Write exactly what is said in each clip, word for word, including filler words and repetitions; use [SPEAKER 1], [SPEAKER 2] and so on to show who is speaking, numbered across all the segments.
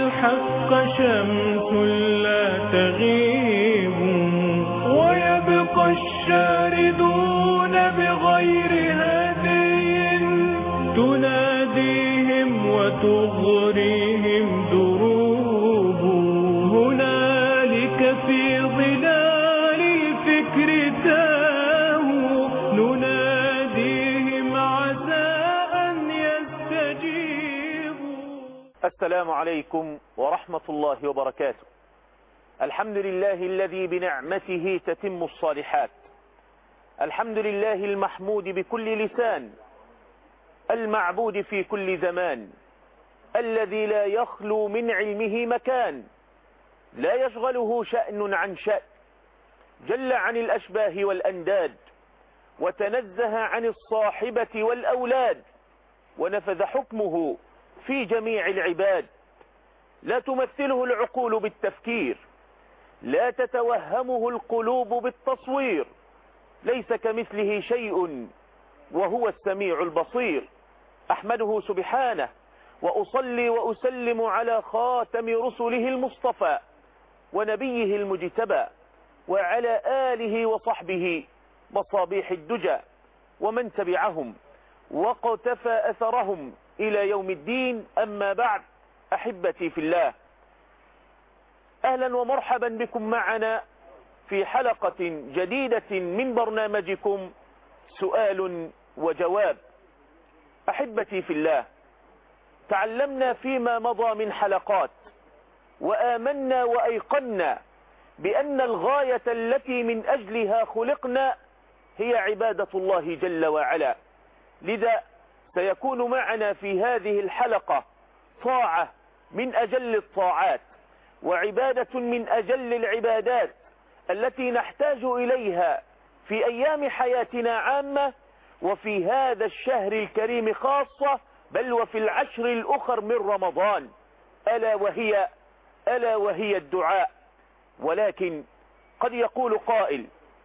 [SPEAKER 1] الحق شمس لا تغيب، ويبقى الشاردون بغير هدي تناديهم وتغريهم دروب. هنالك في ظلال الفكر تاهوا نناديهم عسى أن يستجيبوا.
[SPEAKER 2] السلام عليكم ورحمة الله وبركاته. الحمد لله الذي بنعمته تتم الصالحات، الحمد لله المحمود بكل لسان، المعبود في كل زمان، الذي لا يخلو من علمه مكان، لا يشغله شأن عن شأن، جل عن الأشباه والأنداد، وتنزه عن الصاحبة والأولاد، ونفذ حكمه في جميع العباد. لا تمثله العقول بالتفكير، لا تتوهمه القلوب بالتصوير، ليس كمثله شيء وهو السميع البصير. أحمده سبحانه وأصلي وأسلم على خاتم رسله المصطفى ونبيه المجتبى، وعلى آله وصحبه مصابيح الدجى، ومن تبعهم وقتفى أثرهم إلى يوم الدين. أما بعد، أحبتي في الله، أهلا ومرحبا بكم معنا في حلقة جديدة من برنامجكم سؤال وجواب. أحبتي في الله، تعلمنا فيما مضى من حلقات وآمنا وأيقنا بأن الغاية التي من أجلها خلقنا هي عبادة الله جل وعلا. لذا سيكون معنا في هذه الحلقة طاعة من أجل الطاعات، وعبادة من أجل العبادات التي نحتاج إليها في أيام حياتنا عامة، وفي هذا الشهر الكريم خاصة، بل وفي العشر الأخر من رمضان، ألا وهي ألا وهي الدعاء. ولكن قد يقول قائل: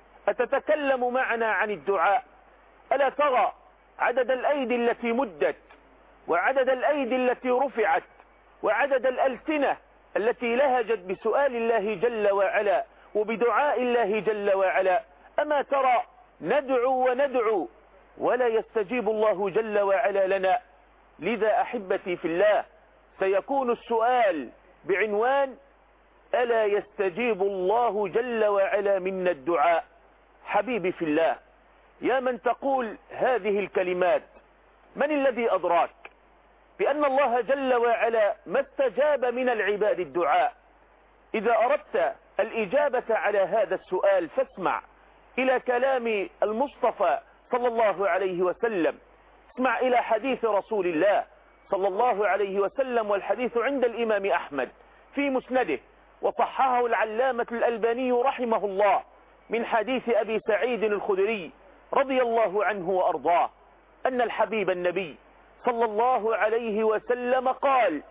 [SPEAKER 2] أتتكلم معنا عن الدعاء؟ ألا ترى عدد الأيدي التي مدت، وعدد الأيدي التي رفعت، وعدد الألسنة التي لهجت بسؤال الله جل وعلا وبدعاء الله جل وعلا؟ أما ترى ندعو وندعو ولا يستجيب الله جل وعلا لنا؟ لذا أحبتي في الله، سيكون السؤال بعنوان: ألا يستجيب الله جل وعلا منا الدعاء؟ حبيبي في الله، يا من تقول هذه الكلمات، من الذي أدراك بأن الله جل وعلا ما استجاب من العباد الدعاء؟ إذا أردت الإجابة على هذا السؤال فاسمع إلى كلام المصطفى صلى الله عليه وسلم، اسمع إلى حديث رسول الله صلى الله عليه وسلم، والحديث عند الإمام أحمد في مسنده، وصححه العلامة الألباني رحمه الله، من حديث أبي سعيد الخدري رضي الله عنه وأرضاه، أن الحبيب النبي صلى الله عليه وسلم قال: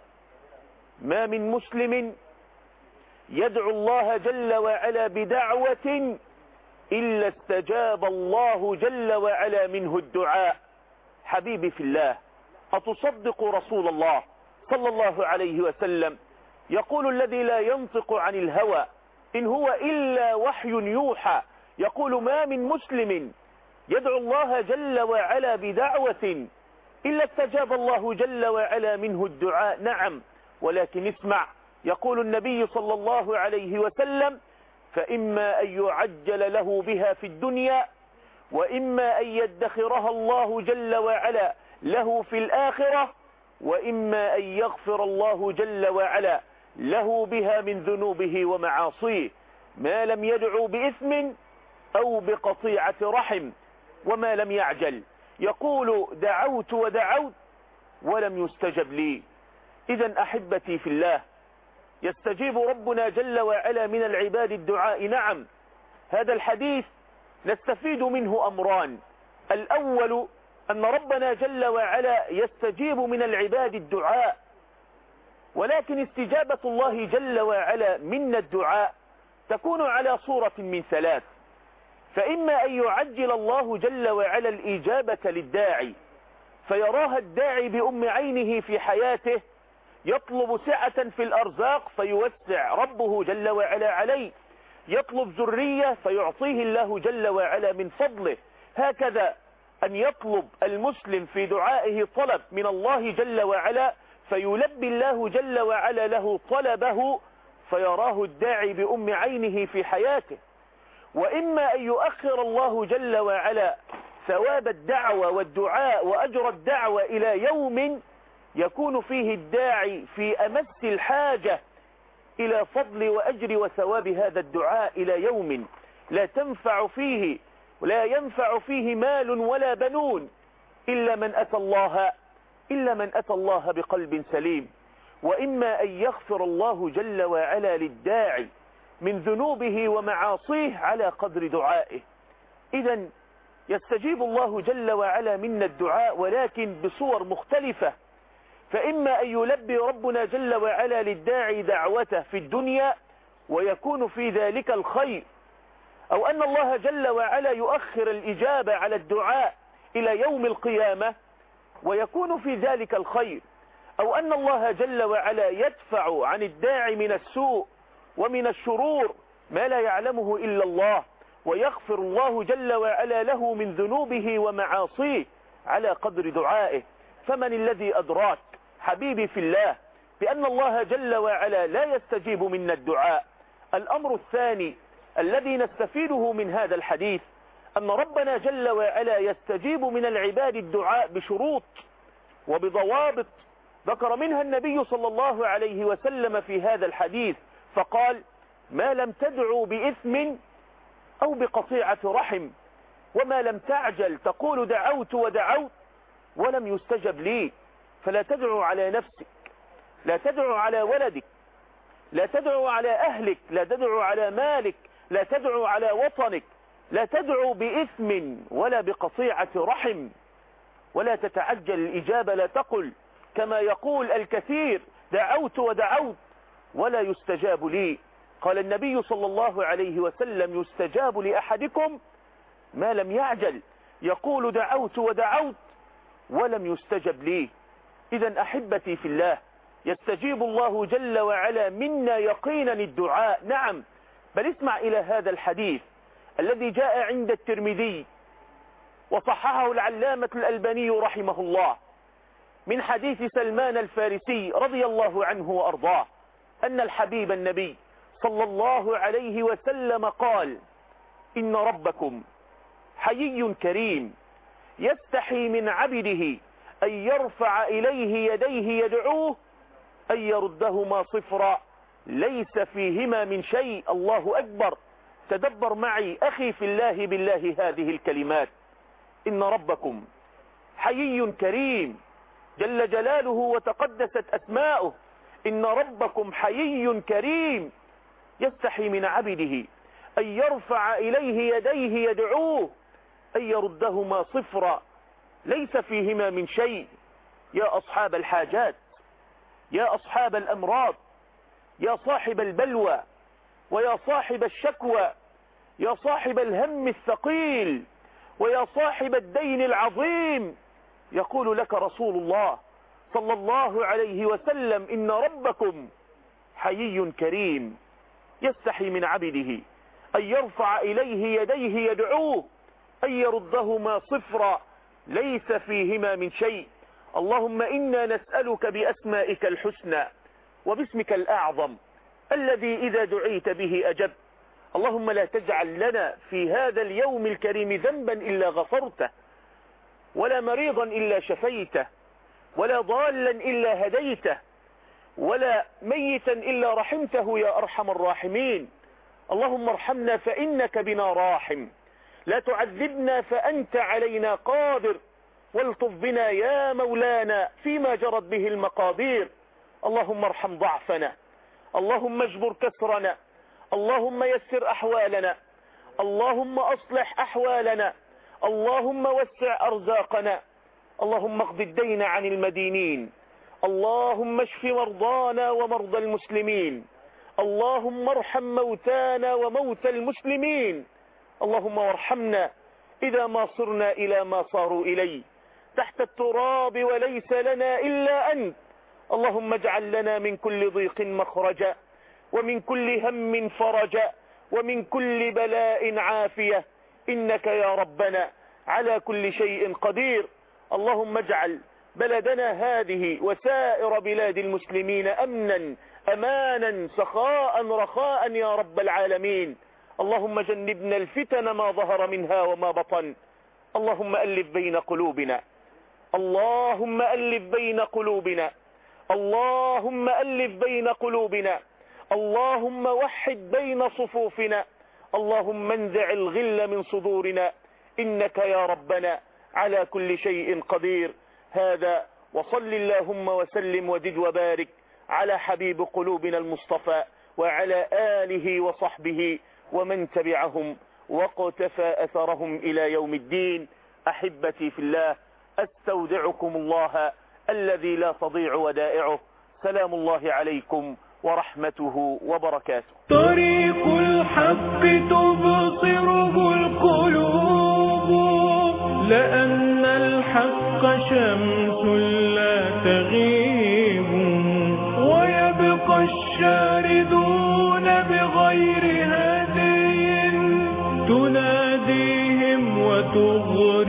[SPEAKER 2] ما من مسلم يدعو الله جل وعلا بدعوة إلا استجاب الله جل وعلا منه الدعاء. حبيبي في الله، أتصدق رسول الله صلى الله عليه وسلم يقول الذي لا ينطق عن الهوى إن هو إلا وحي يوحى، يقول: ما من مسلم يدعو الله جل وعلا بدعوة إلا استجاب الله جل وعلا منه الدعاء. نعم، ولكن اسمع، يقول النبي صلى الله عليه وسلم: فإما أن يعجل له بها في الدنيا، وإما أن يدخرها الله جل وعلا له في الآخرة، وإما أن يغفر الله جل وعلا له بها من ذنوبه ومعاصيه، ما لم يدعو بإثم أو بقطيعة رحم، وما لم يعجل. يقول: دعوت ودعوت ولم يستجب لي. إذا أحبتي في الله، يستجيب ربنا جل وعلا من العباد الدعاء. نعم، هذا الحديث نستفيد منه أمران: الأول أن ربنا جل وعلا يستجيب من العباد الدعاء، ولكن استجابة الله جل وعلا منا الدعاء تكون على صورة من ثلاث: فإما أن يعجل الله جل وعلا الإجابة للداعي فيراها الداعي بأم عينه في حياته، يطلب سعة في الأرزاق فيوسع ربه جل وعلا عليه، يطلب ذرية فيعطيه الله جل وعلا من فضله. هكذا أن يطلب المسلم في دعائه طلب من الله جل وعلا فيلبي الله جل وعلا له طلبه، فيراه الداعي بأم عينه في حياته. وإما أن يؤخر الله جل وعلا ثواب الدعوة والدعاء وأجر الدعوة إلى يوم يكون فيه الداعي في أمس الحاجة إلى فضل وأجر وثواب هذا الدعاء، إلى يوم لا تنفع فيه ولا ينفع فيه مال ولا بنون إلا من أتى الله إلا من أتى الله بقلب سليم. وإما أن يغفر الله جل وعلا للداعي من ذنوبه ومعاصيه على قدر دعائه. إذن يستجيب الله جل وعلا منا الدعاء ولكن بصور مختلفة. فإما أن يلبي ربنا جل وعلا للداعي دعوته في الدنيا ويكون في ذلك الخير، أو أن الله جل وعلا يؤخر الإجابة على الدعاء إلى يوم القيامة ويكون في ذلك الخير، أو أن الله جل وعلا يدفع عن الداعي من السوء ومن الشرور ما لا يعلمه إلا الله، ويغفر الله جل وعلا له من ذنوبه ومعاصيه على قدر دعائه. فمن الذي أدراك حبيبي في الله بأن الله جل وعلا لا يستجيب منا الدعاء؟ الأمر الثاني الذي نستفيده من هذا الحديث أن ربنا جل وعلا يستجيب من العباد الدعاء بشروط وبضوابط ذكر منها النبي صلى الله عليه وسلم في هذا الحديث، فقال: ما لم تدعوا بإثم أو بقطيعة رحم، وما لم تعجل تقول دعوت ودعوت ولم يستجب لي. فلا تدعو على نفسك، لا تدعو على ولدك، لا تدعو على أهلك، لا تدعو على مالك، لا تدعو على وطنك، لا تدعو بإثم ولا بقطيعة رحم، ولا تتعجل الإجابة. لا تقل كما يقول الكثير دعوت ودعوت ولا يستجاب لي. قال النبي صلى الله عليه وسلم: يستجاب لأحدكم ما لم يعجل، يقول دعوت ودعوت ولم يستجب لي. إذن أحبتي في الله، يستجيب الله جل وعلا منا يقينا الدعاء، نعم. بل اسمع إلى هذا الحديث الذي جاء عند الترمذي وصححه العلامة الألباني رحمه الله من حديث سلمان الفارسي رضي الله عنه وأرضاه أن الحبيب النبي صلى الله عليه وسلم قال: إن ربكم حيي كريم يستحي من عبده أن يرفع إليه يديه يدعوه أن يردهما صفرا ليس فيهما من شيء. الله أكبر. تدبر معي أخي في الله بالله هذه الكلمات: إن ربكم حيي كريم جل جلاله وتقدست أسماؤه، إن ربكم حيي كريم يستحي من عبده أن يرفع إليه يديه يدعوه أن يردهما صفرا ليس فيهما من شيء. يا أصحاب الحاجات، يا أصحاب الأمراض، يا صاحب البلوى ويا صاحب الشكوى، يا صاحب الهم الثقيل ويا صاحب الدين العظيم، يقول لك رسول الله صلى الله عليه وسلم: إن ربكم حيي كريم يستحي من عبده أن يرفع إليه يديه يدعوه أن يردهما صفرا ليس فيهما من شيء. اللهم إنا نسألك بأسمائك الحسنى وباسمك الأعظم الذي إذا دعيت به أجبت. اللهم لا تجعل لنا في هذا اليوم الكريم ذنبا إلا غفرته، ولا مريضا إلا شفيته، ولا ضالا إلا هديته، ولا ميتا إلا رحمته يا أرحم الراحمين. اللهم ارحمنا فإنك بنا راحم، لا تعذبنا فأنت علينا قادر، والطف بنا يا مولانا فيما جرت به المقادير. اللهم ارحم ضعفنا، اللهم اجبر كسرنا، اللهم يسر أحوالنا، اللهم أصلح أحوالنا، اللهم وسع أرزاقنا، اللهم اقض الدين عن المدينين، اللهم اشف مرضانا ومرضى المسلمين، اللهم ارحم موتانا وموتى المسلمين. اللهم وارحمنا إذا ما صرنا إلى ما صاروا إليه تحت التراب وليس لنا إلا أنت. اللهم اجعل لنا من كل ضيق مخرجا، ومن كل هم فرجا، ومن كل بلاء عافية، إنك يا ربنا على كل شيء قدير. اللهم اجعل بلدنا هذه وسائر بلاد المسلمين أمنا أمانا سخاء رخاء يا رب العالمين. اللهم جنبنا الفتن ما ظهر منها وما بطن. اللهم ألف بين قلوبنا، اللهم ألف بين قلوبنا، اللهم ألف بين قلوبنا، اللهم وحد بين صفوفنا، اللهم انزع الغل من صدورنا، إنك يا ربنا على كل شيء قدير. هذا وصل اللهم وسلم وزد وبارك على حبيب قلوبنا المصطفى وعلى آله وصحبه ومن تبعهم وقتفى أثرهم إلى يوم الدين. أحبتي في الله، أستودعكم الله الذي لا تضيع ودائعه. سلام الله عليكم ورحمته وبركاته.
[SPEAKER 1] طريق الحق تبصره القلوب، لأن الحق شمس لا تغيب، ويبقى الشاردون بغير هدي تناديهم وتغري